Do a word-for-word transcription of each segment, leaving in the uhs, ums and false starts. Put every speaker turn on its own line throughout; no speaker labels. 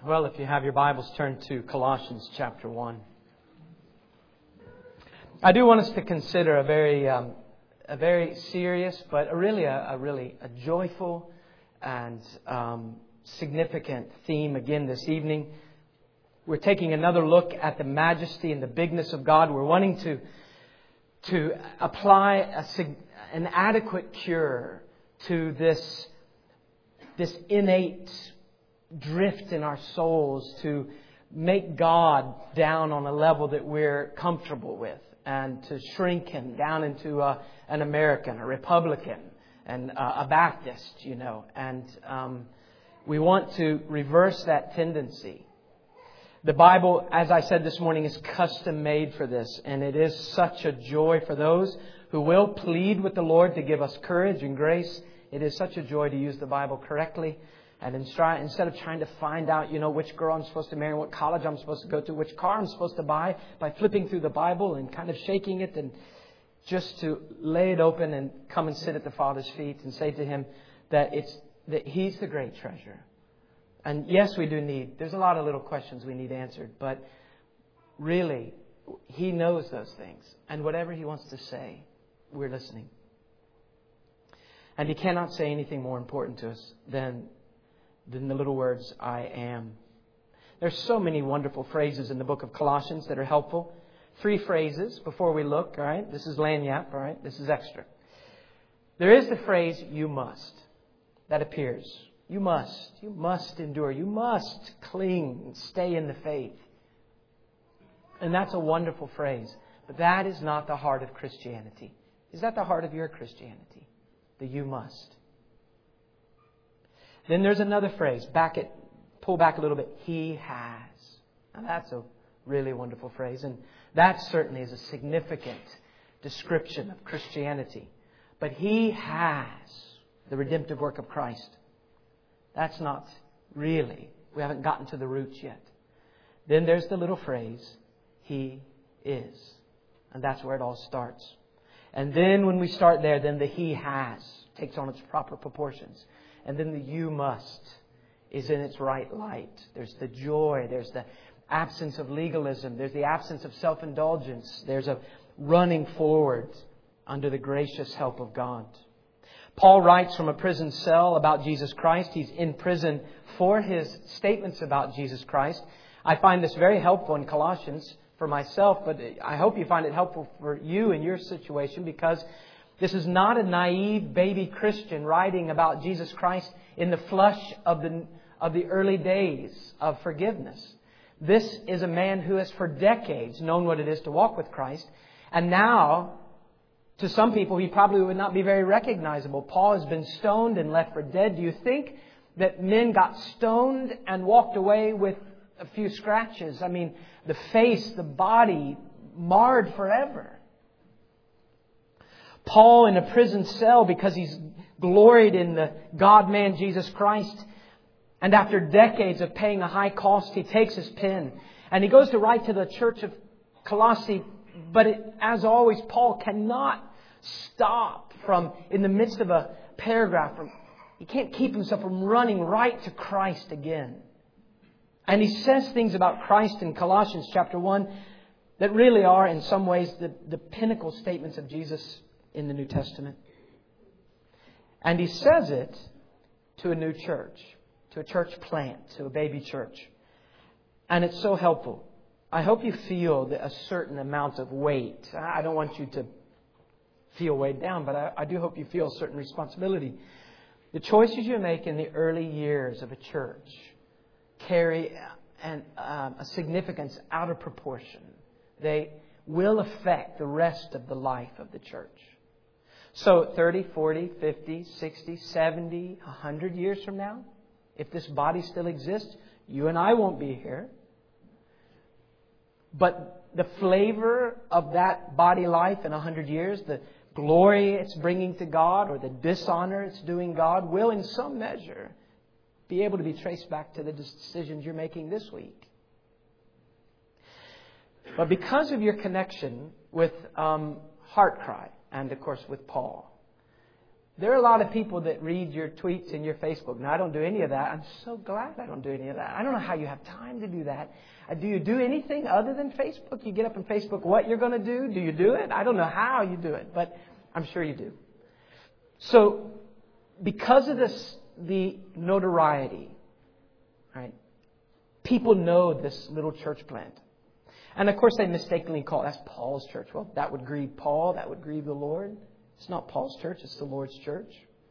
Well, if you have your Bibles, turn to Colossians chapter one. I do want us to consider a very, um, a very serious, but a really, a, a really a joyful and um, significant theme again this evening. We're taking another look at the majesty and the bigness of God. We're wanting to to apply a, an adequate cure to this this innate drift in our souls to make God down on a level that we're comfortable with, and to shrink Him down into a, an American, a Republican, and a, a Baptist, you know. And um, we want to reverse that tendency. The Bible, as I said this morning, is custom made for this, and it is such a joy for those who will plead with the Lord to give us courage and grace. It is such a joy to use the Bible correctly. And instead of trying to find out, you know, which girl I'm supposed to marry, what college I'm supposed to go to, which car I'm supposed to buy, by flipping through the Bible and kind of shaking it, and just to lay it open and come and sit at the Father's feet and say to Him that it's that He's the great treasure. And yes, we do need, there's a lot of little questions we need answered, but really, He knows those things. And whatever He wants to say, we're listening. And He cannot say anything more important to us than than the little words, I am. There's so many wonderful phrases in the book of Colossians that are helpful. Three phrases before we look, all right? This is lagniappe, all right? This is extra. There is the phrase, you must, that appears. You must. You must endure. You must cling, stay in the faith. And that's a wonderful phrase. But that is not the heart of Christianity. Is that the heart of your Christianity? The you must. Then there's another phrase. Back it, pull back a little bit. He has. Now that's a really wonderful phrase. And that certainly is a significant description of Christianity. But He has the redemptive work of Christ. That's not really. We haven't gotten to the roots yet. Then there's the little phrase, He is. And that's where it all starts. And then when we start there, then the He has takes on its proper proportions. And then the you must is in its right light. There's the joy. There's the absence of legalism. There's the absence of self-indulgence. There's a running forward under the gracious help of God. Paul writes from a prison cell about Jesus Christ. He's in prison for his statements about Jesus Christ. I find this very helpful in Colossians for myself, but I hope you find it helpful for you in your situation, because this is not a naive baby Christian writing about Jesus Christ in the flush of the of the early days of forgiveness. This is a man who has for decades known what it is to walk with Christ. And now, to some people, he probably would not be very recognizable. Paul has been stoned and left for dead. Do you think that men got stoned and walked away with a few scratches? I mean, the face, the body, marred forever. Paul in a prison cell because he's gloried in the God-man Jesus Christ. And after decades of paying a high cost, he takes his pen and he goes to write to the church of Colossae. But it, as always, Paul cannot stop from, in the midst of a paragraph, from, he can't keep himself from running right to Christ again. And he says things about Christ in Colossians chapter one that really are in some ways the, the pinnacle statements of Jesus in the New Testament. And he says it to a new church, to a church plant, to a baby church. And it's so helpful. I hope you feel a certain amount of weight. I don't want you to feel weighed down, but I, I do hope you feel a certain responsibility. The choices you make in the early years of a church carry an, um, a significance out of proportion. They will affect the rest of the life of the church. So thirty, forty, fifty, sixty, seventy, one hundred years from now, if this body still exists, you and I won't be here. But the flavor of that body life in one hundred years, the glory it's bringing to God or the dishonor it's doing God, will in some measure be able to be traced back to the decisions you're making this week. But because of your connection with um, Heart Cry, and of course with Paul, There are a lot of people that read your tweets and your Facebook. Now, I don't do any of that. I'm so glad I don't do any of that. I don't know how you have time to do that. Uh, do you do anything other than Facebook? You get up on Facebook what you're going to do? Do you do it? I don't know how you do it, but I'm sure you do. So, because of this, the notoriety, right? People know this little church plant. And of course they mistakenly call it, that's Paul's church. Well, that would grieve Paul. That would grieve the Lord. It's not Paul's church. It's the Lord's church.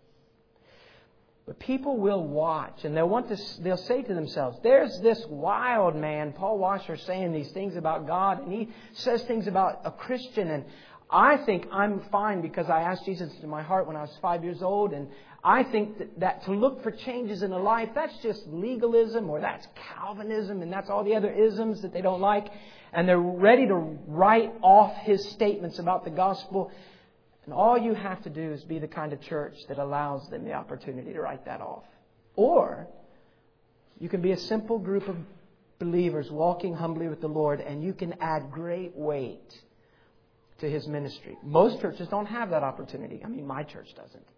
But people will watch and they'll want to, they'll say to themselves, there's this wild man, Paul Washer, saying these things about God. And he says things about a Christian. And I think I'm fine because I asked Jesus into my heart when I was five years old. And I think that, that to look for changes in a life, that's just legalism or that's Calvinism and that's all the other isms that they don't like. And they're ready to write off his statements about the gospel. And all you have to do is be the kind of church that allows them the opportunity to write that off. Or you can be a simple group of believers walking humbly with the Lord and you can add great weight to His ministry. Most churches don't have that opportunity. I mean, my church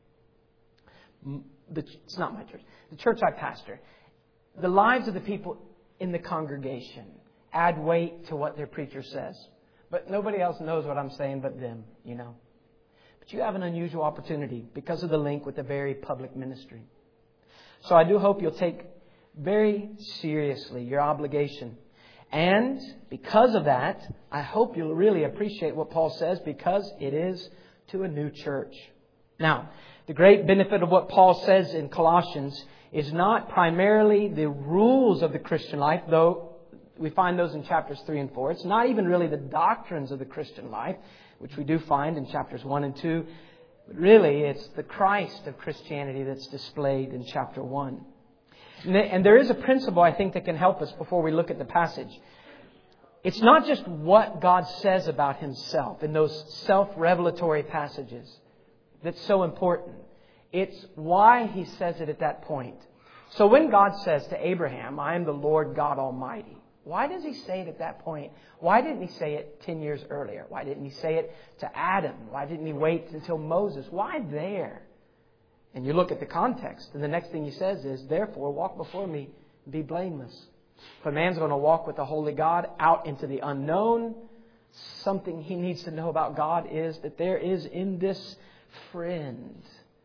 doesn't. The, it's not my church. The church I pastor. The lives of the people in the congregation add weight to what their preacher says. But nobody else knows what I'm saying but them, you know. But you have an unusual opportunity because of the link with the very public ministry. So I do hope you'll take very seriously your obligation. And because of that, I hope you'll really appreciate what Paul says because it is to a new church. Now, the great benefit of what Paul says in Colossians is not primarily the rules of the Christian life, though we find those in chapters three and four. It's not even really the doctrines of the Christian life, which we do find in chapters one and two. But really, it's the Christ of Christianity that's displayed in chapter one. And there is a principle, I think, that can help us before we look at the passage. It's not just what God says about Himself in those self-revelatory passages that's so important. It's why He says it at that point. So when God says to Abraham, I am the Lord God Almighty, why does He say it at that point? Why didn't He say it ten years earlier? Why didn't He say it to Adam? Why didn't He wait until Moses? Why there? And you look at the context, and the next thing He says is, therefore, walk before me and be blameless. If a man's going to walk with the holy God out into the unknown, something he needs to know about God is that there is in this friend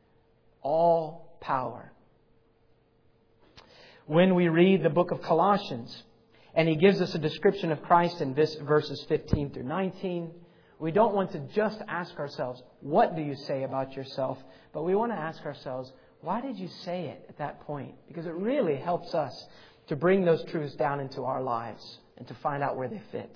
all power. When we read the book of Colossians, and he gives us a description of Christ in verses fifteen through nineteen, we don't want to just ask ourselves, what do you say about yourself? But we want to ask ourselves, why did you say it at that point? Because it really helps us to bring those truths down into our lives and to find out where they fit.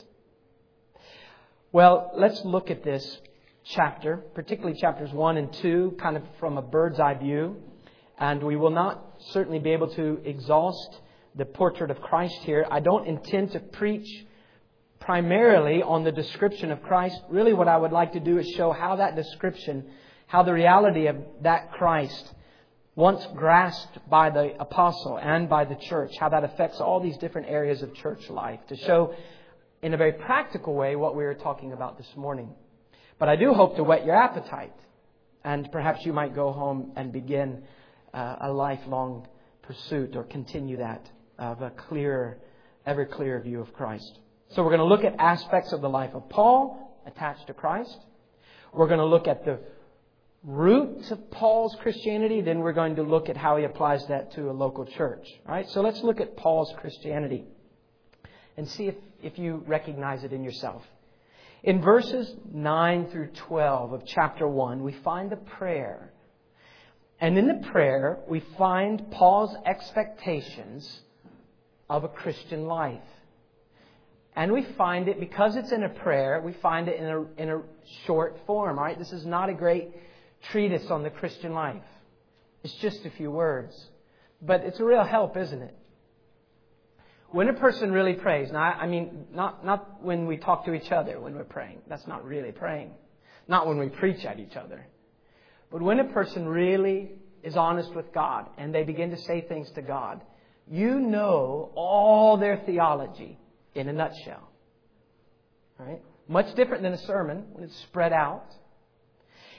Well, let's look at this chapter, particularly chapters one and two, kind of from a bird's eye view. And we will not certainly be able to exhaust the portrait of Christ here. I don't intend to preach primarily on the description of Christ. Really what I would like to do is show how that description, how the reality of that Christ, once grasped by the apostle and by the church, how that affects all these different areas of church life. To show in a very practical way what we were talking about this morning. But I do hope to whet your appetite. And perhaps you might go home and begin uh, a lifelong pursuit or continue that of a clearer, ever clearer view of Christ. So we're going to look at aspects of the life of Paul attached to Christ. We're going to look at the roots of Paul's Christianity. Then we're going to look at how he applies that to a local church. All right, so let's look at Paul's Christianity and see if, if you recognize it in yourself. In verses nine through twelve of chapter one, we find a prayer. And in the prayer, we find Paul's expectations of a Christian life. And we find it, because it's in a prayer, we find it in a, in a short form. All right? This is not a great treatise on the Christian life. It's just a few words. But it's a real help, isn't it? When a person really prays, now I mean, not, not when we talk to each other when we're praying. That's not really praying. Not when we preach at each other. But when a person really is honest with God and they begin to say things to God, you know all their theology in a nutshell. All right? Much different than a sermon when it's spread out.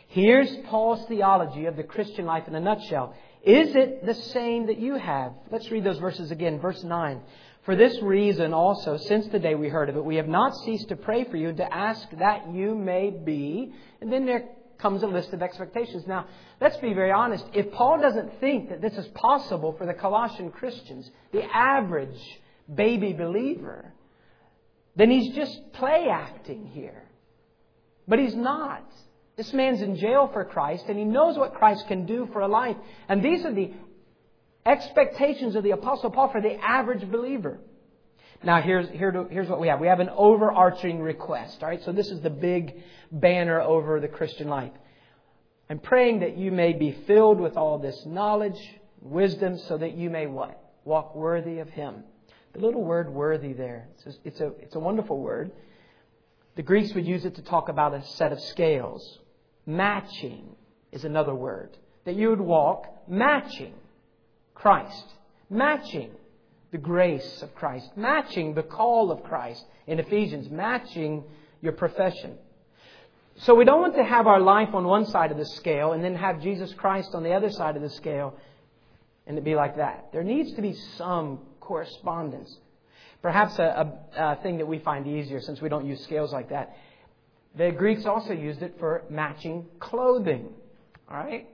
Here's Paul's theology of the Christian life in a nutshell. Is it the same that you have? Let's read those verses again. Verse nine. For this reason also, since the day we heard of it, we have not ceased to pray for you and to ask that you may be. And then there comes a list of expectations. Now, let's be very honest. If Paul doesn't think that this is possible for the Colossian Christians, the average baby believer, then he's just play acting here. But he's not. This man's in jail for Christ, and he knows what Christ can do for a life. And these are the expectations of the Apostle Paul for the average believer. Now, here's, here, here's what we have. We have an overarching request. All right, so this is the big banner over the Christian life. I'm praying that you may be filled with all this knowledge, wisdom, so that you may what? Walk worthy of Him. The little word worthy there, it's a, it's a, it's a wonderful word. The Greeks would use it to talk about a set of scales. Matching is another word. That you would walk matching Christ. Matching the grace of Christ. Matching the call of Christ in Ephesians. Matching your profession. So we don't want to have our life on one side of the scale and then have Jesus Christ on the other side of the scale and it be like that. There needs to be some correspondence. Perhaps a, a, a thing that we find easier since we don't use scales like that. The Greeks also used it for matching clothing. All right?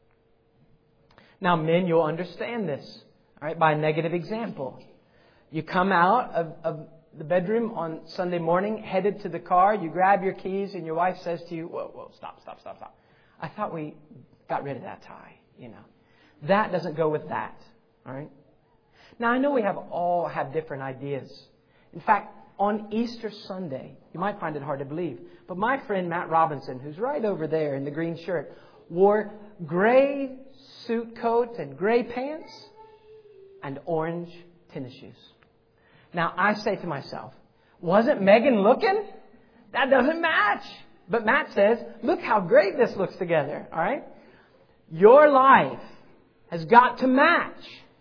Now, men, you'll understand this. All right? By a negative example. You come out of, of the bedroom on Sunday morning, headed to the car, you grab your keys, and your wife says to you, whoa, whoa, stop, stop, stop, stop. I thought we got rid of that tie, you know. That doesn't go with that. All right? Now, I know we have all have different ideas. In fact, on Easter Sunday, you might find it hard to believe, but my friend Matt Robinson, who's right over there in the green shirt, wore gray suit coat and gray pants and orange tennis shoes. Now, I say to myself, wasn't Megan looking? That doesn't match. But Matt says, look how great this looks together. All right? Your life has got to match.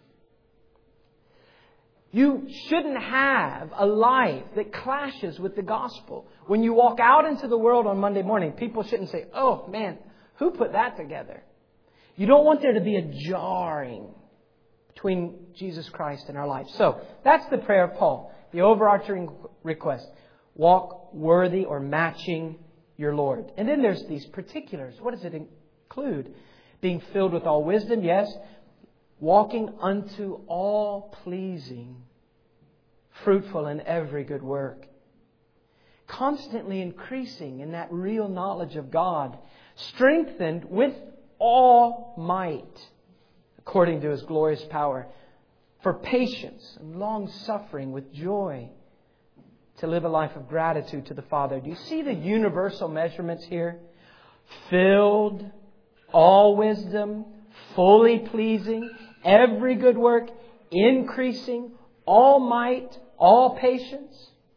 You shouldn't have a life that clashes with the gospel. When you walk out into the world on Monday morning, people shouldn't say, oh, man, who put that together? You don't want there to be a jarring between Jesus Christ and our life. So that's the prayer of Paul, the overarching request. Walk worthy or matching your Lord. And then there's these particulars. What does it include? Being filled with all wisdom, yes. Walking unto all pleasing, fruitful in every good work. Constantly increasing in that real knowledge of God. Strengthened with all might, according to His glorious power. For patience and long suffering with joy. To live a life of gratitude to the Father. Do you see the universal measurements here? Filled, all wisdom, fully pleasing, every good work, increasing, all might, all patience.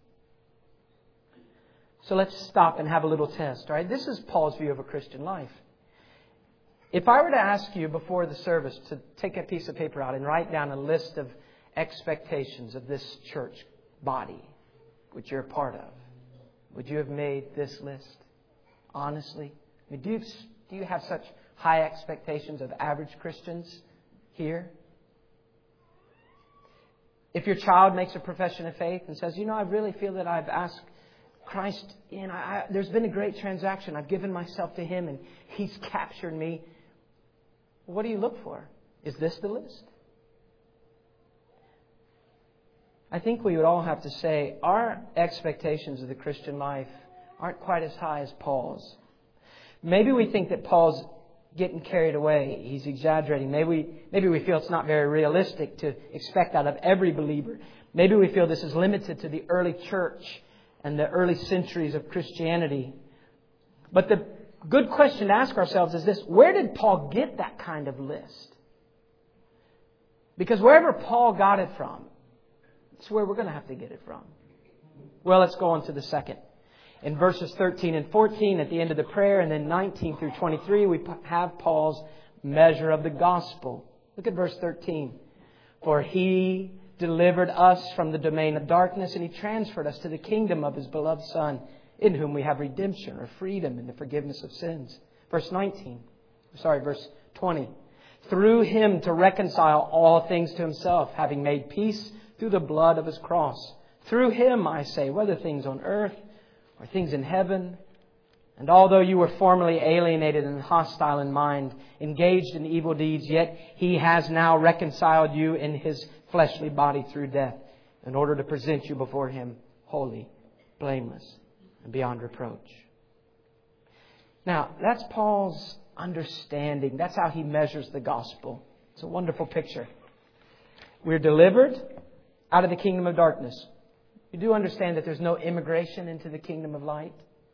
So let's stop and have a little test. All right? This is Paul's view of a Christian life. If I were to ask you before the service to take a piece of paper out and write down a list of expectations of this church body, which you're a part of, would you have made this list? Honestly? I mean, do you, do you have such high expectations of average Christians here? If your child makes a profession of faith and says, you know, I really feel that I've asked Christ in, I, I, there's been a great transaction. I've given myself to Him and He's captured me. What do you look for? Is this the list? I think we would all have to say our expectations of the Christian life aren't quite as high as Paul's. Maybe we think that Paul's getting carried away. He's exaggerating. Maybe we, maybe we feel it's not very realistic to expect out of every believer. Maybe we feel this is limited to the early church and the early centuries of Christianity. But the good question to ask ourselves is this: where did Paul get that kind of list? Because wherever Paul got it from, it's where we're going to have to get it from. Well, let's go on to the second. In verses thirteen and fourteen, at the end of the prayer, and then nineteen through twenty-three, we have Paul's measure of the gospel. Look at verse thirteen. For He delivered us from the domain of darkness, and He transferred us to the kingdom of His beloved Son, in whom we have redemption or freedom in the forgiveness of sins. Verse nineteen. Sorry, verse twenty. Through Him to reconcile all things to Himself, having made peace through the blood of His cross. Through Him, I say, whether things on earth or things in heaven. And although you were formerly alienated and hostile in mind, engaged in evil deeds, yet He has now reconciled you in His fleshly body through death, in order to present you before Him holy, blameless, and beyond reproach. Now, that's Paul's understanding. That's how he measures the gospel. It's a wonderful picture. We're delivered out of the kingdom of darkness. You do understand that there's no immigration into the kingdom of light.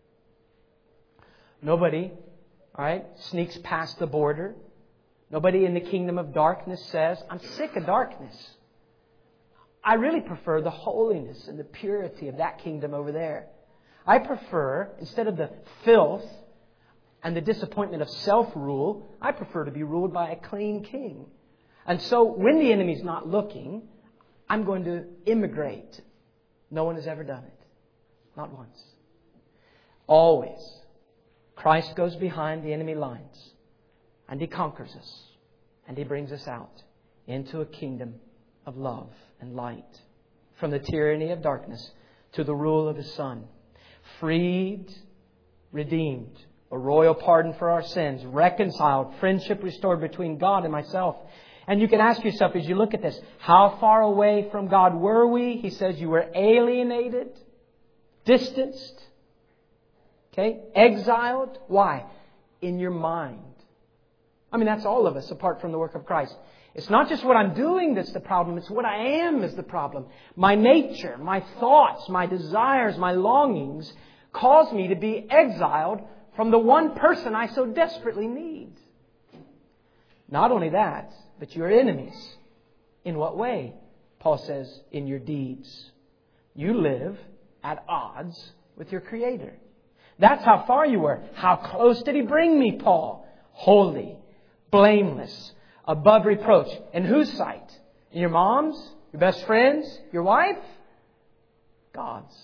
Nobody, all right, sneaks past the border. Nobody in the kingdom of darkness says, I'm sick of darkness. I really prefer the holiness and the purity of that kingdom over there. I prefer, instead of the filth and the disappointment of self-rule, I prefer to be ruled by a clean king. And so when the enemy's not looking, I'm going to immigrate. No one has ever done it. Not once. Always. Christ goes behind the enemy lines and He conquers us and He brings us out into a kingdom of love and light, from the tyranny of darkness to the rule of His Son. Freed, redeemed, a royal pardon for our sins, reconciled, friendship restored between God and myself. And you can ask yourself as you look at this, how far away from God were we? He says you were alienated, distanced, okay, exiled. Why? In your mind. I mean, that's all of us apart from the work of Christ. It's not just what I'm doing that's the problem. It's what I am is the problem. My nature, my thoughts, my desires, my longings cause me to be exiled from the one person I so desperately need. Not only that, but your enemies. In what way? Paul says, in your deeds. You live at odds with your Creator. That's how far you were. How close did He bring me, Paul? Holy, blameless, above reproach. In whose sight? In your mom's? Your best friend's? Your wife? God's.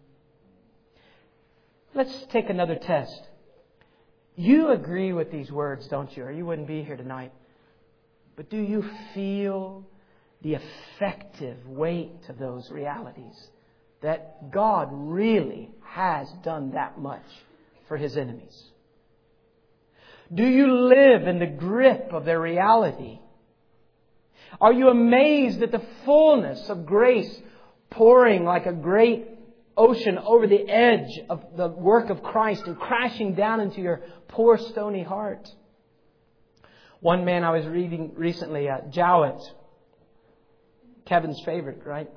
Let's take another test. You agree with these words, don't you? Or you wouldn't be here tonight. But do you feel the effective weight of those realities? That God really has done that much for His enemies. Do you live in the grip of their reality? Are you amazed at the fullness of grace pouring like a great ocean over the edge of the work of Christ and crashing down into your poor stony heart? One man I was reading recently, uh, Jowett, Kevin's favorite, right?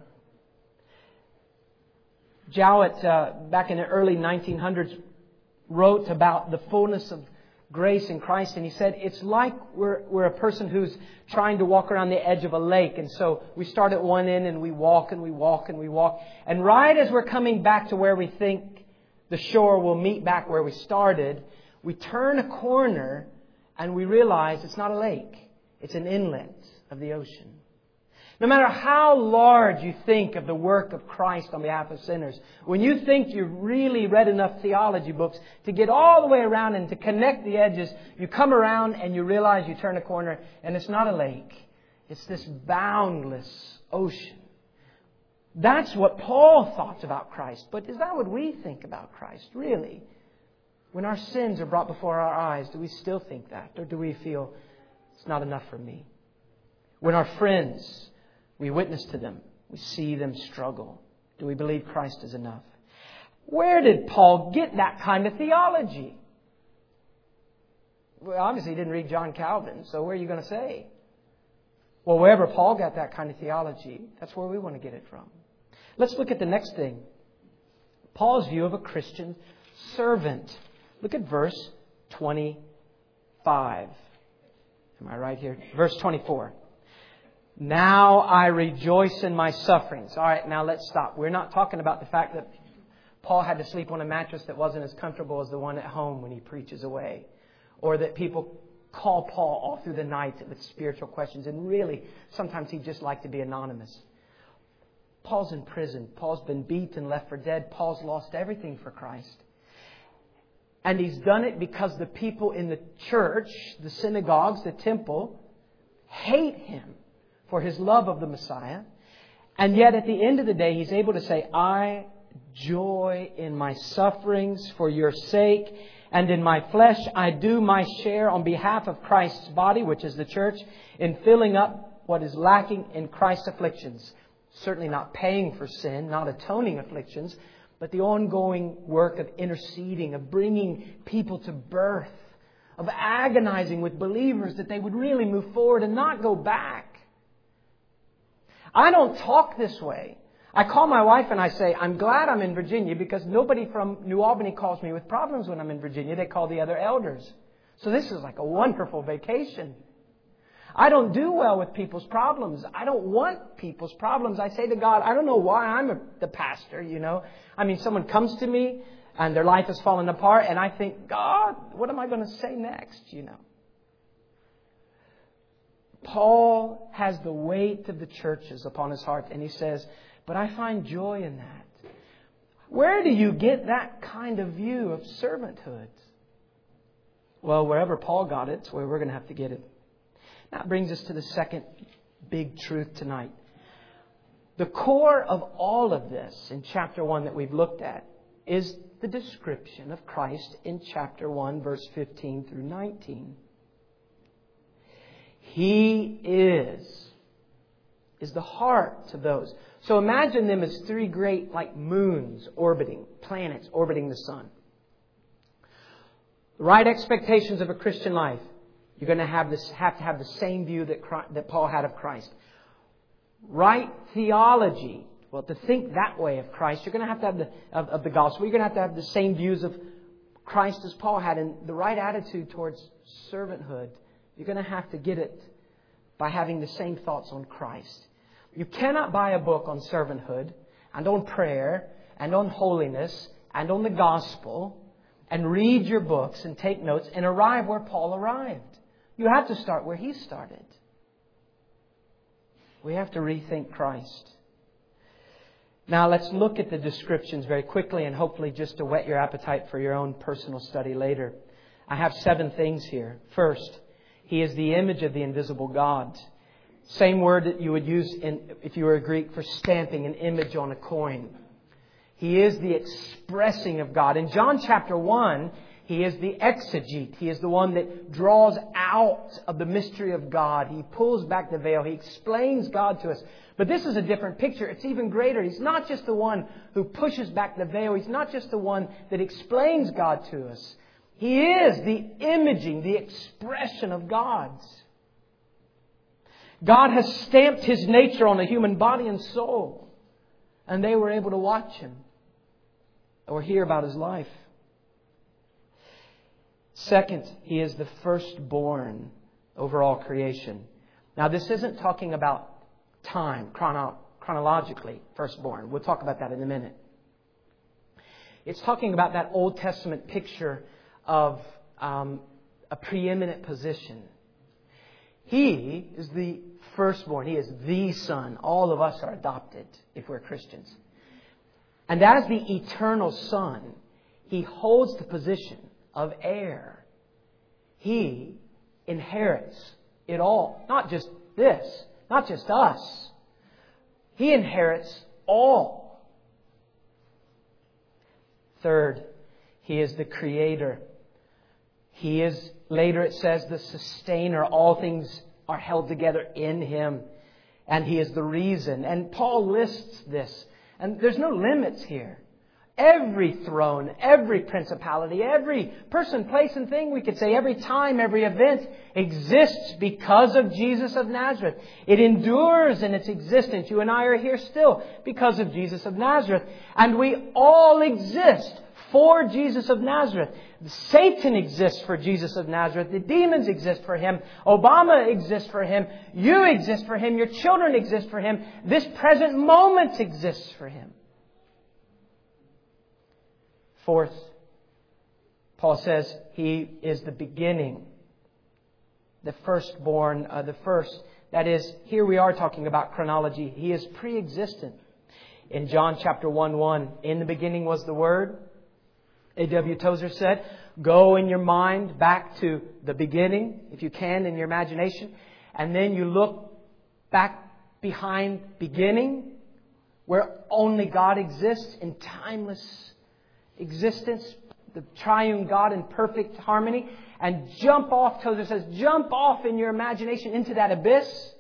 Jowett, uh, back in the early nineteen hundreds, wrote about the fullness of grace in Christ. And he said, it's like we're, we're a person who's trying to walk around the edge of a lake. And so we start at one end and we walk and we walk and we walk. And right as we're coming back to where we think the shore will meet back where we started, we turn a corner and we realize it's not a lake. It's an inlet of the ocean. No matter how large you think of the work of Christ on behalf of sinners, when you think you've really read enough theology books to get all the way around and to connect the edges, you come around and you realize you turn a corner and it's not a lake. It's this boundless ocean. That's what Paul thought about Christ. But is that what we think about Christ, really? When our sins are brought before our eyes, do we still think that? Or do we feel it's not enough for me? When our friends, we witness to them, we see them struggle, do we believe Christ is enough? Where did Paul get that kind of theology? Well, obviously he didn't read John Calvin, so where are you going to say? Well, wherever Paul got that kind of theology, that's where we want to get it from. Let's look at the next thing. Paul's view of a Christian servant. Look at verse twenty-five. Am I right here? Verse twenty-four. Now I rejoice in my sufferings. All right, now let's stop. We're not talking about the fact that Paul had to sleep on a mattress that wasn't as comfortable as the one at home when he preaches away. Or that people call Paul all through the night with spiritual questions. And really, sometimes he'd just like to be anonymous. Paul's in prison. Paul's been beat and left for dead. Paul's lost everything for Christ. And He's done it because the people in the church, the synagogues, the temple, hate Him for His love of the Messiah. And yet at the end of the day, He's able to say, I joy in my sufferings for your sake. And in my flesh, I do my share on behalf of Christ's body, which is the church, in filling up what is lacking in Christ's afflictions. Certainly not paying for sin, not atoning afflictions, but the ongoing work of interceding, of bringing people to birth, of agonizing with believers that they would really move forward and not go back. I don't talk this way. I call my wife and I say, I'm glad I'm in Virginia because nobody from New Albany calls me with problems when I'm in Virginia. They call the other elders. So this is like a wonderful vacation. I don't do well with people's problems. I don't want people's problems. I say to God, I don't know why I'm a, the pastor, you know. I mean, someone comes to me and their life has fallen apart and I think, God, what am I going to say next, you know? Paul has the weight of the churches upon his heart and he says, but I find joy in that. Where do you get that kind of view of servanthood? Well, wherever Paul got it, it's where we're going to have to get it. That brings us to the second big truth tonight. The core of all of this in chapter one that we've looked at is the description of Christ in chapter one, verse fifteen through nineteen. He is, is the heart of those. So imagine them as three great like moons orbiting, planets orbiting the sun. The right expectations of a Christian life. You're going to have this, have to have the same view that Christ, that Paul had of Christ. Right theology. Well, to think that way of Christ, you're going to have to have the of, of the gospel. You're going to have to have the same views of Christ as Paul had, and the right attitude towards servanthood. You're going to have to get it by having the same thoughts on Christ. You cannot buy a book on servanthood and on prayer and on holiness and on the gospel and read your books and take notes and arrive where Paul arrived. You have to start where he started. We have to rethink Christ. Now let's look at the descriptions very quickly and hopefully just to whet your appetite for your own personal study later. I have seven things here. First, He is the image of the invisible God. Same word that you would use in, if you were a Greek for stamping an image on a coin. He is the expressing of God. In John chapter one, He is the exegete. He is the one that draws out of the mystery of God. He pulls back the veil. He explains God to us. But this is a different picture. It's even greater. He's not just the one who pushes back the veil. He's not just the one that explains God to us. He is the imaging, the expression of God's. God has stamped His nature on the human body and soul. And they were able to watch Him or hear about His life. Second, He is the firstborn over all creation. Now, this isn't talking about time, chrono- chronologically, firstborn. We'll talk about that in a minute. It's talking about that Old Testament picture of um, a preeminent position. He is the firstborn. He is the Son. All of us are adopted if we're Christians. And as the eternal Son, He holds the position of heir. He inherits it all. Not just this. Not just us. He inherits all. Third, He is the Creator. He is, later it says, the sustainer. All things are held together in Him. And He is the reason. And Paul lists this. And there's no limits here. Every throne, every principality, every person, place and thing, we could say every time, every event exists because of Jesus of Nazareth. It endures in its existence. You and I are here still because of Jesus of Nazareth. And we all exist for Jesus of Nazareth. Satan exists for Jesus of Nazareth. The demons exist for Him. Obama exists for Him. You exist for Him. Your children exist for Him. This present moment exists for Him. Fourth, Paul says He is the beginning, the firstborn, uh, the first. That is, here we are talking about chronology. He is pre-existent. In John chapter one one, in the beginning was the Word. A W Tozer said, Go in your mind back to the beginning, if you can, in your imagination. And then you look back behind beginning, where only God exists in timeless existence, the triune God in perfect harmony, and jump off, Tozer says, jump off in your imagination into that abyss.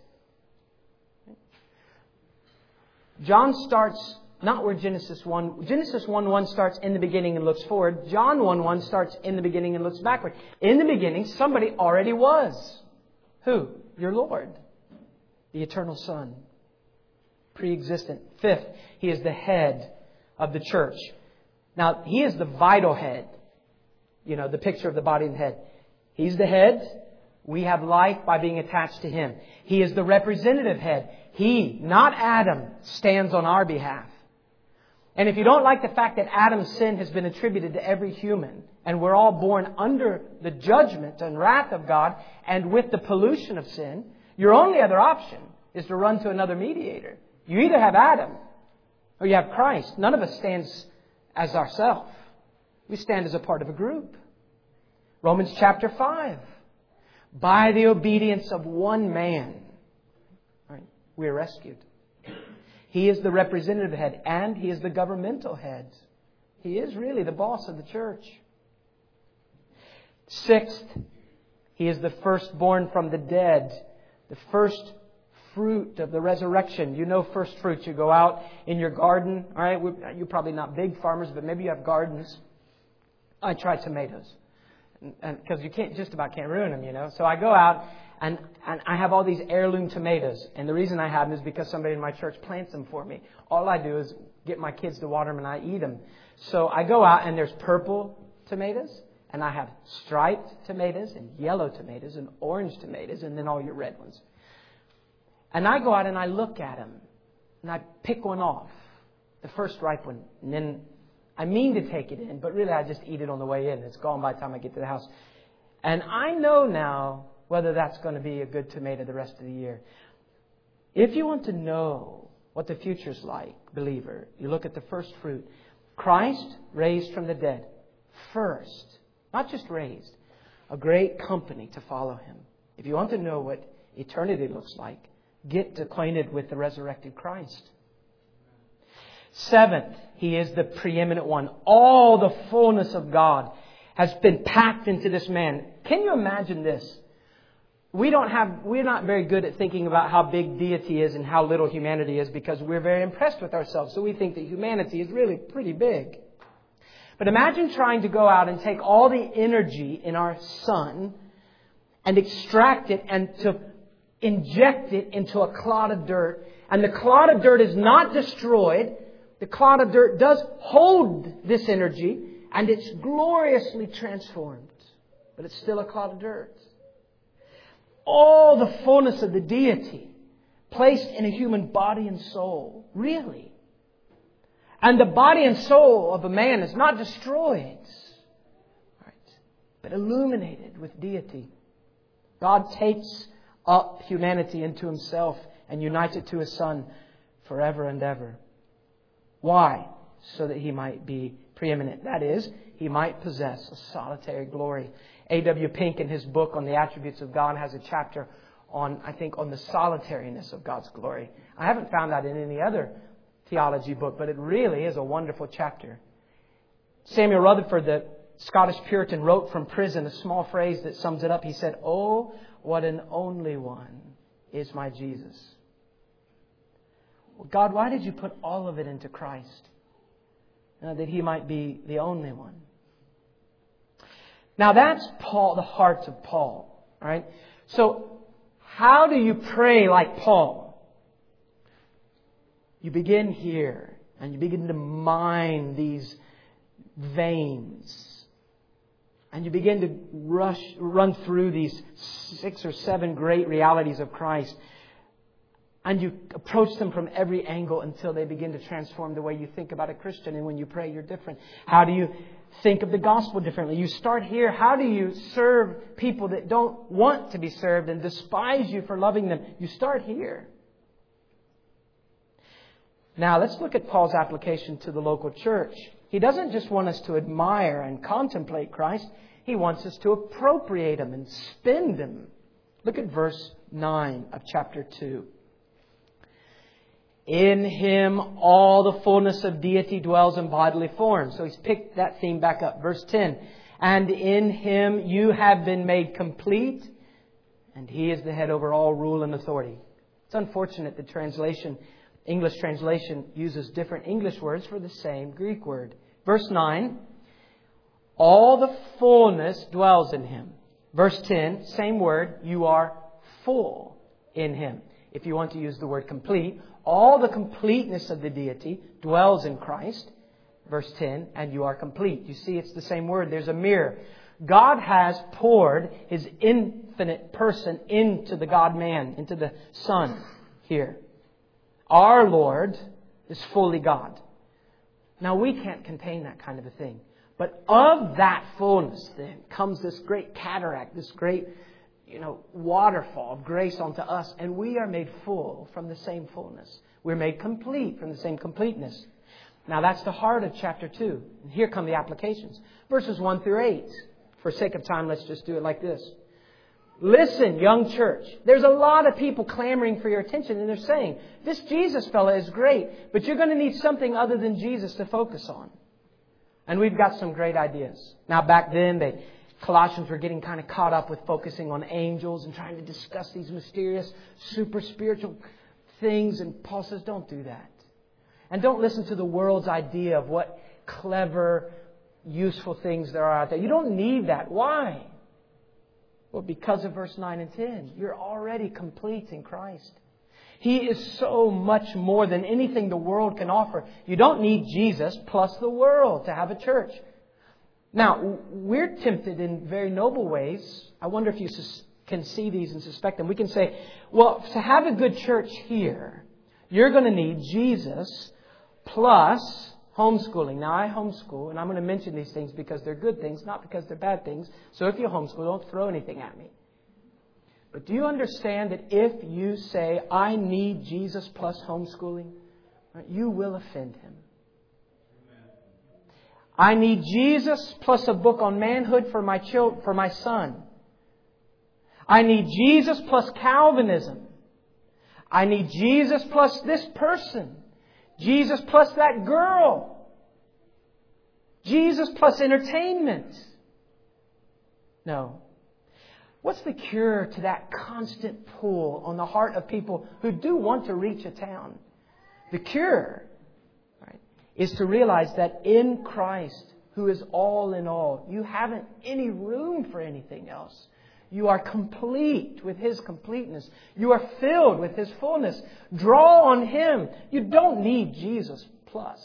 John starts not where Genesis one, Genesis one one starts in the beginning and looks forward. John one one starts in the beginning and looks backward. In the beginning, somebody already was. Who? Your Lord, the eternal Son, pre-existent. Fifth, He is the head of the church. Now, He is the vital head. You know, the picture of the body and the head. He's the head. We have life by being attached to Him. He is the representative head. He, not Adam, stands on our behalf. And if you don't like the fact that Adam's sin has been attributed to every human, and we're all born under the judgment and wrath of God, and with the pollution of sin, your only other option is to run to another mediator. You either have Adam or you have Christ. None of us stands as ourselves. We stand as a part of a group. Romans chapter five. By the obedience of one man, right, we are rescued. He is the representative head and He is the governmental head. He is really the boss of the church. Sixth, He is the firstborn from the dead. The first fruit of the resurrection. You know first fruits. You go out in your garden. All right, you're probably not big farmers, but maybe you have gardens. I try tomatoes. And because you can't just about can't ruin them, you know. So I go out and, and I have all these heirloom tomatoes. And the reason I have them is because somebody in my church plants them for me. All I do is get my kids to water them and I eat them. So I go out and there's purple tomatoes. And I have striped tomatoes and yellow tomatoes and orange tomatoes and then all your red ones. And I go out and I look at them. And I pick one off. The first ripe one. And then I mean to take it in, but really I just eat it on the way in. It's gone by the time I get to the house. And I know now whether that's going to be a good tomato the rest of the year. If you want to know what the future's like, believer, you look at the first fruit. Christ raised from the dead. First. Not just raised. A great company to follow Him. If you want to know what eternity looks like, get acquainted with the resurrected Christ. Seventh, He is the preeminent one. All the fullness of God has been packed into this man. Can you imagine this? We don't have, we're not very good at thinking about how big deity is and how little humanity is because we're very impressed with ourselves. So we think that humanity is really pretty big. But imagine trying to go out and take all the energy in our sun and extract it and to inject it into a clod of dirt. And the clod of dirt is not destroyed. The clod of dirt does hold this energy and it's gloriously transformed. But it's still a clod of dirt. All the fullness of the deity placed in a human body and soul. Really. And the body and soul of a man is not destroyed, right, but illuminated with deity. God takes up humanity into Himself and unites it to His Son forever and ever. Why? So that He might be preeminent. That is, He might possess a solitary glory. A W Pink in his book on the attributes of God has a chapter on, I think, on the solitariness of God's glory. I haven't found that in any other theology book, but it really is a wonderful chapter. Samuel Rutherford, the Scottish Puritan, wrote from prison a small phrase that sums it up. He said, "Oh, what an only one is my Jesus." Well, God, why did you put all of it into Christ? Uh, that He might be the only one. Now that's Paul, the heart of Paul. Right? So how do you pray like Paul? You begin here and you begin to mine these veins. And you begin to rush, run through these six or seven great realities of Christ. And you approach them from every angle until they begin to transform the way you think about a Christian. And when you pray, you're different. How do you think of the gospel differently? You start here. How do you serve people that don't want to be served and despise you for loving them? You start here. Now let's look at Paul's application to the local church. He doesn't just want us to admire and contemplate Christ. He wants us to appropriate Him and spend Him. Look at verse nine of chapter two. In Him all the fullness of deity dwells in bodily form. So he's picked that theme back up. Verse ten. And in Him you have been made complete, and He is the head over all rule and authority. It's unfortunate the translation, English translation, uses different English words for the same Greek word. Verse nine. All the fullness dwells in Him. Verse ten, same word, you are full in Him. If you want to use the word complete, all the completeness of the deity dwells in Christ. Verse ten, and you are complete. You see, it's the same word. There's a mirror. God has poured His infinite person into the God-man, into the Son here. Our Lord is fully God. Now, we can't contain that kind of a thing. But of that fullness, then, comes this great cataract, this great, you know, waterfall of grace onto us. And we are made full from the same fullness. We're made complete from the same completeness. Now, that's the heart of chapter two. And here come the applications. Verses one through eight. For sake of time, let's just do it like this. Listen, young church. There's a lot of people clamoring for your attention. And they're saying, this Jesus fella is great. But you're going to need something other than Jesus to focus on. And we've got some great ideas. Now, back then, they, Colossians were getting kind of caught up with focusing on angels and trying to discuss these mysterious, super spiritual things. And Paul says, don't do that. And don't listen to the world's idea of what clever, useful things there are out there. You don't need that. Why? Well, because of verse nine and ten. You're already complete in Christ. He is so much more than anything the world can offer. You don't need Jesus plus the world to have a church. Now, we're tempted in very noble ways. I wonder if you can see these and suspect them. We can say, well, to have a good church here, you're going to need Jesus plus homeschooling. Now, I homeschool, and I'm going to mention these things because they're good things, not because they're bad things. So if you homeschool, don't throw anything at me. But do you understand that if you say, I need Jesus plus homeschooling, you will offend Him? I need Jesus plus a book on manhood for my child, for my son. I need Jesus plus Calvinism. I need Jesus plus this person. Jesus plus that girl. Jesus plus entertainment. No. What's the cure to that constant pull on the heart of people who do want to reach a town? The cure, right, is to realize that in Christ, who is all in all, you haven't any room for anything else. You are complete with His completeness. You are filled with His fullness. Draw on Him. You don't need Jesus plus.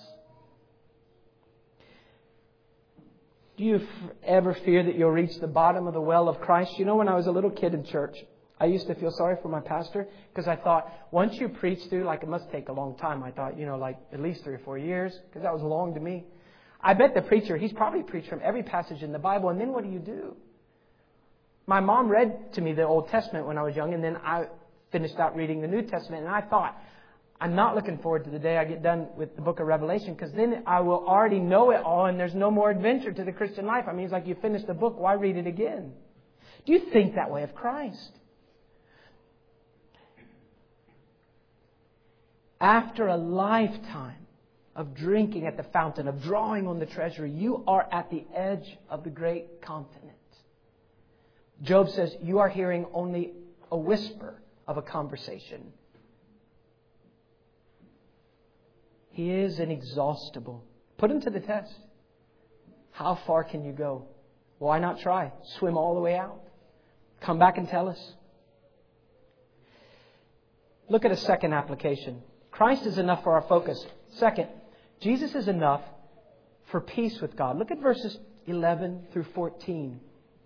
Do you ever fear that you'll reach the bottom of the well of Christ? You know, when I was a little kid in church, I used to feel sorry for my pastor because I thought, once you preach through, like it must take a long time. I thought, you know, like at least three or four years because that was long to me. I bet the preacher, he's probably preached from every passage in the Bible. And then what do you do? My mom read to me the Old Testament when I was young, and then I finished out reading the New Testament. And I thought, I'm not looking forward to the day I get done with the book of Revelation, because then I will already know it all and there's no more adventure to the Christian life. I mean, it's like you finish the book, why read it again? Do you think that way of Christ? After a lifetime of drinking at the fountain, of drawing on the treasury, you are at the edge of the great continent. Job says you are hearing only a whisper of a conversation. He is inexhaustible. Put Him to the test. How far can you go? Why not try? Swim all the way out. Come back and tell us. Look at a second application. Christ is enough for our focus. Second, Jesus is enough for peace with God. Look at verses eleven through fourteen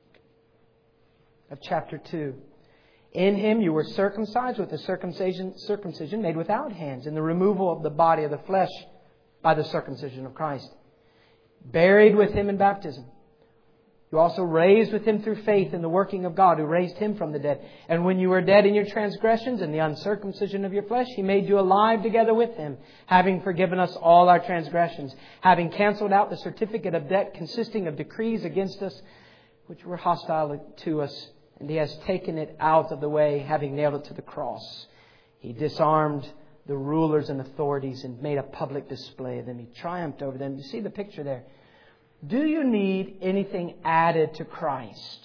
of chapter two. In Him you were circumcised with a circumcision, circumcision made without hands, in the removal of the body of the flesh by the circumcision of Christ. Buried with Him in baptism, You also raised with Him through faith in the working of God who raised Him from the dead. And when you were dead in your transgressions and the uncircumcision of your flesh, He made you alive together with Him, having forgiven us all our transgressions, having cancelled out the certificate of debt consisting of decrees against us, which were hostile to us. And He has taken it out of the way, having nailed it to the cross. He disarmed the rulers and authorities and made a public display of them. He triumphed over them. You see the picture there. Do you need anything added to Christ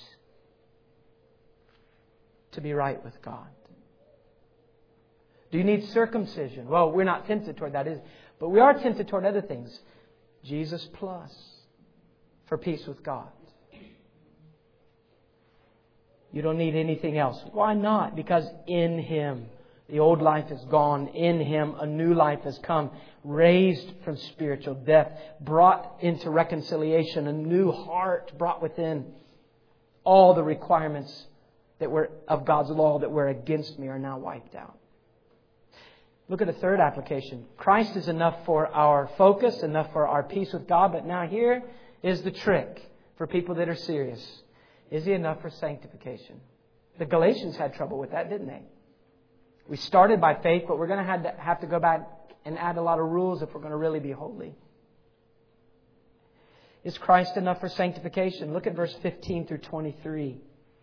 to be right with God? Do you need circumcision? Well, we're not tempted toward that, is it? But we are tempted toward other things. Jesus plus for peace with God. You don't need anything else. Why not? Because in Him, the old life is gone. In Him, a new life has come. Raised from spiritual death. Brought into reconciliation. A new heart brought within. All the requirements that were of God's law that were against me are now wiped out. Look at the third application. Christ is enough for our focus, enough for our peace with God. But now here is the trick for people that are serious. Is He enough for sanctification? The Galatians had trouble with that, didn't they? We started by faith, but we're going to have to, have to go back and add a lot of rules if we're going to really be holy. Is Christ enough for sanctification? Look at verse fifteen through twenty-three.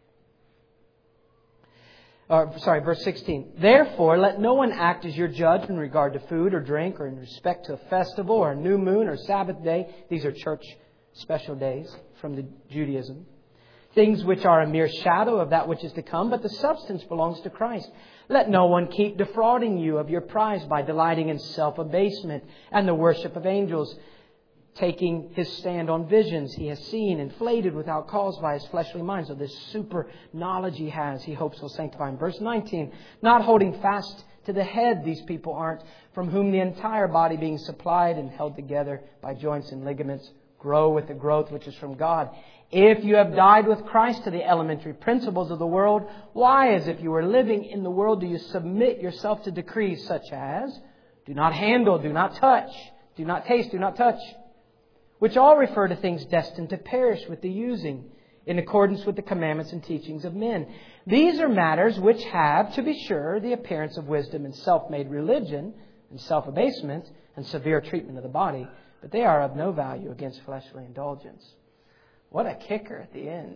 Or, sorry, verse sixteen. Therefore, let no one act as your judge in regard to food or drink or in respect to a festival or a new moon or Sabbath day. These are church special days from the Judaism. Things which are a mere shadow of that which is to come, but the substance belongs to Christ. Let no one keep defrauding you of your prize by delighting in self-abasement and the worship of angels, taking his stand on visions he has seen, inflated without cause by his fleshly mind. So this super knowledge he has, he hopes will sanctify him. Verse nineteen, not holding fast to the head, these people aren't, from whom the entire body being supplied and held together by joints and ligaments, grow with the growth which is from God. If you have died with Christ to the elementary principles of the world, why, as if you were living in the world, do you submit yourself to decrees such as, do not handle, do not touch, do not taste, do not touch, which all refer to things destined to perish with the using, in accordance with the commandments and teachings of men. These are matters which have, to be sure, the appearance of wisdom and self-made religion and self-abasement and severe treatment of the body, but they are of no value against fleshly indulgence. What a kicker at the end.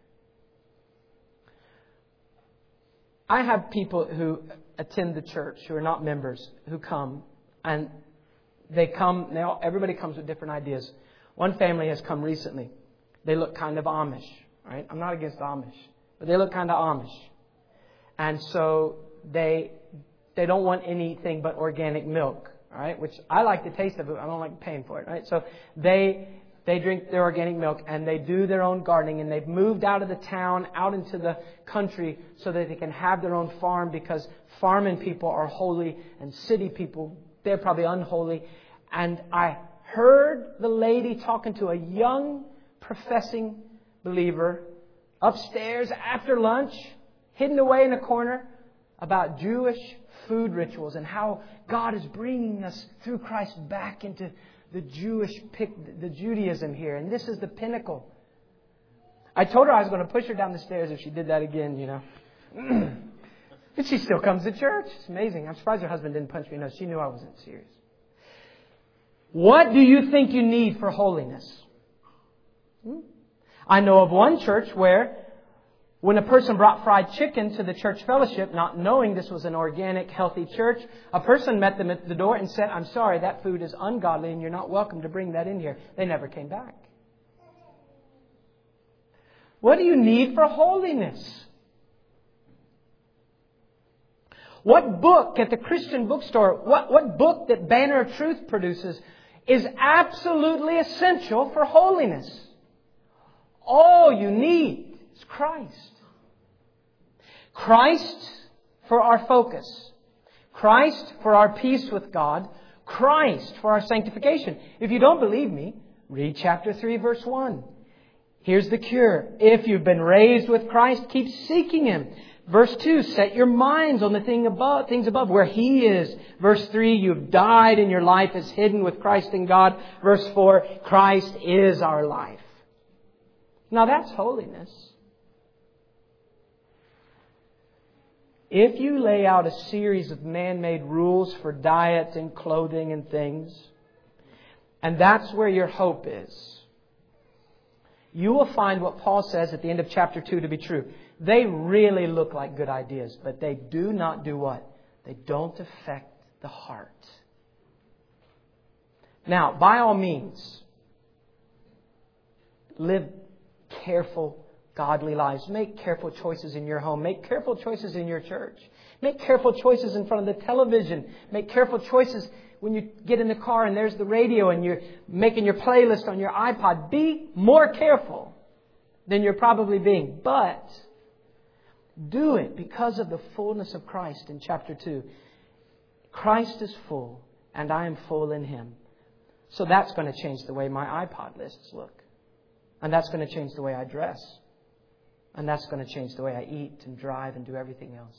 I have people who attend the church who are not members who come, and they come, they all, everybody comes with different ideas. One family has come recently. They look kind of Amish, right? I'm not against Amish, but they look kind of Amish. And so they they don't want anything but organic milk, right? Which I like the taste of it. I don't like paying for it, right? So they They drink their organic milk and they do their own gardening, and they've moved out of the town, out into the country so that they can have their own farm, because farming people are holy and city people, they're probably unholy. And I heard the lady talking to a young professing believer upstairs after lunch, hidden away in a corner, about Jewish food rituals and how God is bringing us through Christ back into the Jewish, the Judaism here. And this is the pinnacle. I told her I was going to push her down the stairs if she did that again, you know. And she still comes to church. It's amazing. I'm surprised her husband didn't punch me. No, she knew I wasn't serious. What do you think you need for holiness? Hmm? I know of one church where when a person brought fried chicken to the church fellowship, not knowing this was an organic, healthy church, a person met them at the door and said, I'm sorry, that food is ungodly and you're not welcome to bring that in here. They never came back. What do you need for holiness? What book at the Christian bookstore, what, what book that Banner of Truth produces is absolutely essential for holiness? All you need is Christ. Christ for our focus. Christ for our peace with God. Christ for our sanctification. If you don't believe me, read chapter three, verse one. Here's the cure. If you've been raised with Christ, keep seeking Him. Verse two, set your minds on the thing above, things above where He is. Verse three, you've died and your life is hidden with Christ in God. Verse four, Christ is our life. Now that's holiness. If you lay out a series of man-made rules for diet and clothing and things, and that's where your hope is, you will find what Paul says at the end of chapter two to be true. They really look like good ideas, but they do not do what? They don't affect the heart. Now, by all means, live careful, godly lives. Make careful choices in your home. Make careful choices in your church. Make careful choices in front of the television. Make careful choices when you get in the car and there's the radio and you're making your playlist on your iPod. Be more careful than you're probably being. But do it because of the fullness of Christ in chapter two. Christ is full and I am full in Him. So that's going to change the way my iPod lists look. And that's going to change the way I dress. And that's going to change the way I eat and drive and do everything else.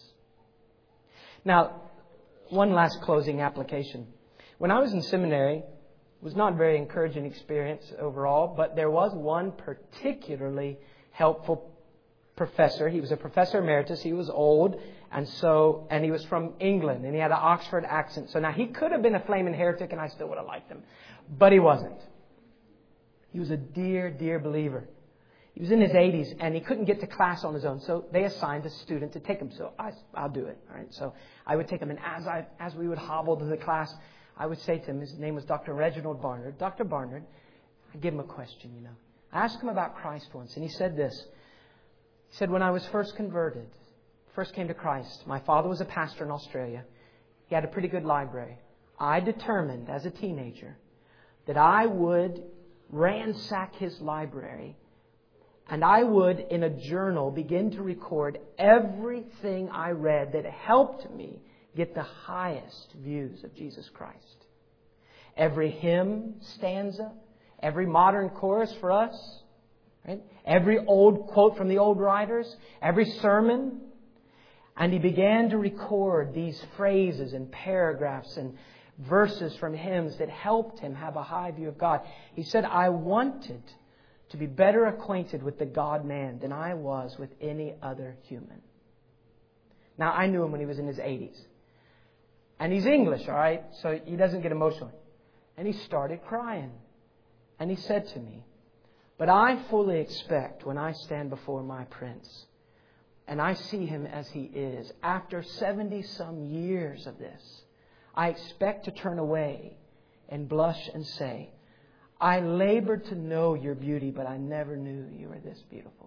Now, one last closing application. When I was in seminary, it was not a very encouraging experience overall, but there was one particularly helpful professor. He was a professor emeritus. He was old, and so and he was from England, and he had an Oxford accent. So now he could have been a flaming heretic, and I still would have liked him, but he wasn't. He was a dear, dear believer. He was in his eighties, and he couldn't get to class on his own, so they assigned a student to take him. So I, I'll do it. All right. So I would take him, and as I as we would hobble to the class, I would say to him, his name was Doctor Reginald Barnard. Doctor Barnard, I'd give him a question, you know. I asked him about Christ once, and he said this. He said, when I was first converted, first came to Christ, my father was a pastor in Australia. He had a pretty good library. I determined as a teenager that I would ransack his library, and I would, in a journal, begin to record everything I read that helped me get the highest views of Jesus Christ. Every hymn stanza, every modern chorus for us, right? Every old quote from the old writers, every sermon. And he began to record these phrases and paragraphs and verses from hymns that helped him have a high view of God. He said, I wanted to be better acquainted with the God-man than I was with any other human. Now, I knew him when he was in his eighties. And he's English, all right? So he doesn't get emotional. And he started crying. And he said to me, but I fully expect when I stand before my Prince and I see Him as He is, after seventy-some years of this, I expect to turn away and blush and say, I labored to know your beauty, but I never knew you were this beautiful.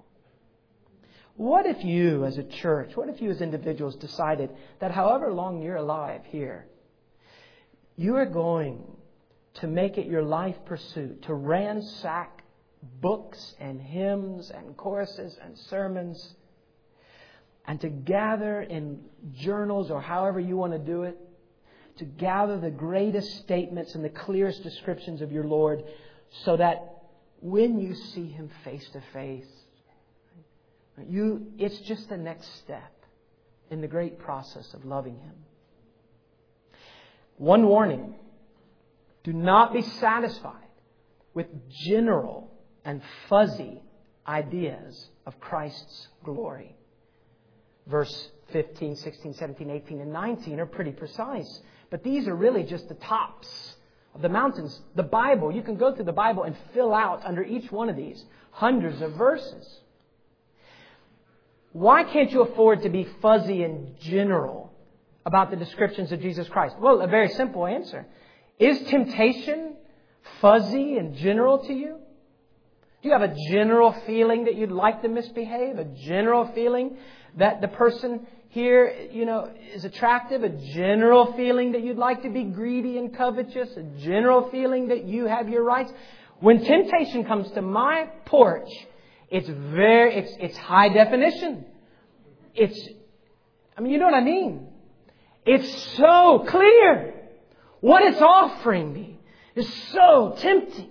What if you as a church, what if you as individuals decided that however long you're alive here, you are going to make it your life pursuit to ransack books and hymns and choruses and sermons and to gather in journals or however you want to do it, to gather the greatest statements and the clearest descriptions of your Lord so that when you see Him face to face, you it's just the next step in the great process of loving Him. One warning, do not be satisfied with general and fuzzy ideas of Christ's glory. Verse fifteen, sixteen, seventeen, eighteen, and nineteen are pretty precise. But these are really just the tops of the mountains. The Bible, you can go through the Bible and fill out under each one of these hundreds of verses. Why can't you afford to be fuzzy and general about the descriptions of Jesus Christ? Well, a very simple answer. Is temptation fuzzy and general to you? Do you have a general feeling that you'd like to misbehave? A general feeling that the person here, you know, is attractive? A general feeling that you'd like to be greedy and covetous? A general feeling that you have your rights? When temptation comes to my porch, it's very, it's, it's high definition. It's, I mean, you know what I mean? It's so clear. What it's offering me is so tempting.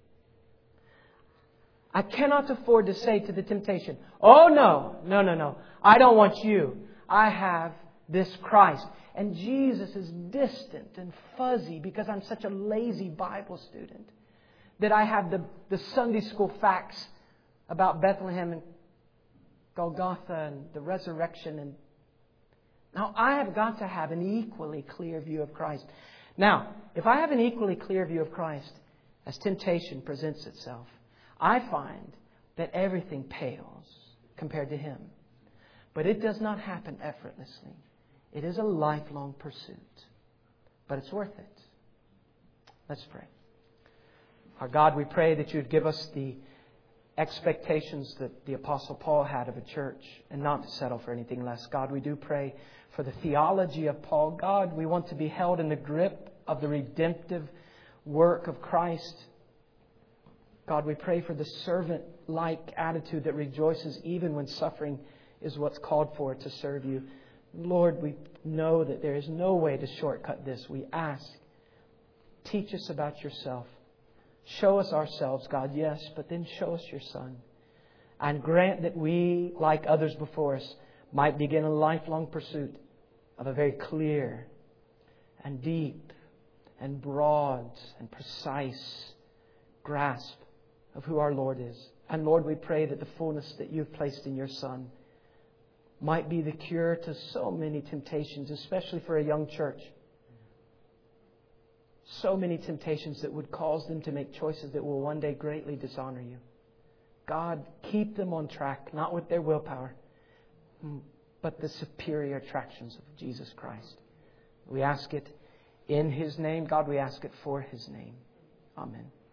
I cannot afford to say to the temptation, oh no, no, no, no. I don't want you. I have this Christ. And Jesus is distant and fuzzy because I'm such a lazy Bible student that I have the, the Sunday school facts about Bethlehem and Golgotha and the resurrection. And now I have got to have an equally clear view of Christ. Now, if I have an equally clear view of Christ, as temptation presents itself, I find that everything pales compared to Him. But it does not happen effortlessly. It is a lifelong pursuit. But it's worth it. Let's pray. Our God, we pray that You would give us the expectations that the Apostle Paul had of a church and not to settle for anything less. God, we do pray for the theology of Paul. God, we want to be held in the grip of the redemptive work of Christ. God, we pray for the servant-like attitude that rejoices even when suffering is what's called for to serve You. Lord, we know that there is no way to shortcut this. We ask, teach us about Yourself. Show us ourselves, God, yes, but then show us Your Son. And grant that we, like others before us, might begin a lifelong pursuit of a very clear and deep and broad and precise grasp of who our Lord is. And Lord, we pray that the fullness that You've placed in Your Son might be the cure to so many temptations, especially for a young church. So many temptations that would cause them to make choices that will one day greatly dishonor You. God, keep them on track, not with their willpower, but the superior attractions of Jesus Christ. We ask it in His name. God, we ask it for His name. Amen.